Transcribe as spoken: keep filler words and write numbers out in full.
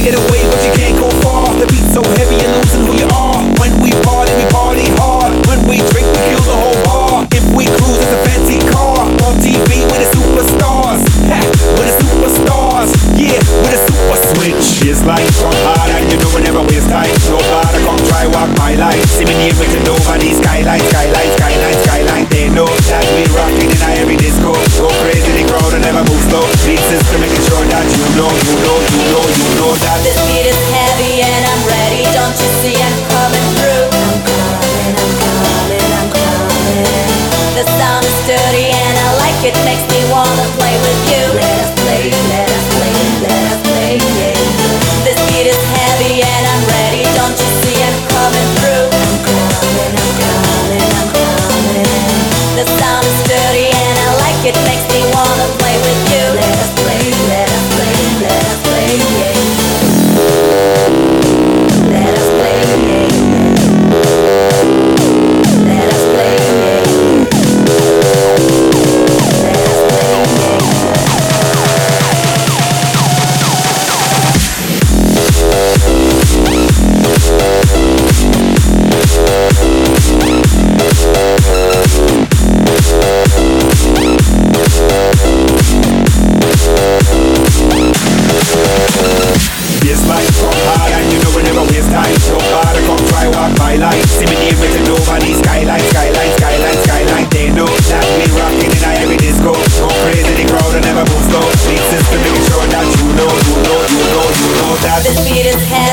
get away, but you can't go far. The beat's so heavy, you're losing who you are. When we party, we party hard. When we drink, we kill the whole bar. If we cruise, it's a fancy car. On T V with the superstars. Ha, with the superstars. Yeah, with a super switch. It's like from hard and you know we never waste time. Nobody come try walk my life. See me near with nobody. Skyline, skyline, skyline, skyline. They know that we rockin' in every disco. Go crazy, the crowd and never move slow. Beat system making sure that you know, you know, you know, you know that this beat is heavy and I'm ready. Don't you see I'm coming through? I'm coming, I'm coming, I'm coming. The sound is sturdy and I like it. Makes me wanna play with you. Let us play, let us play, let us play, yeah. This beat is heavy and I'm ready. Don't you see I'm coming through? I'm coming, I'm coming, I'm coming. The sound is sturdy and I like it. Makes me wanna play with you. Let us play, let us play, let us play, yeah. Let us play, yeah. Let us play, yeah. Let us play, yeah. It's like from hard and you know we never waste time. Nobody come try walk my life. See me near with nobody. Skyline, skyline, skyline, skyline. They know that we rockin' in every disco. Go crazy, the crowd and never move slow. Beat system making sure that you know, you know, you know, you know that this beat is heavy.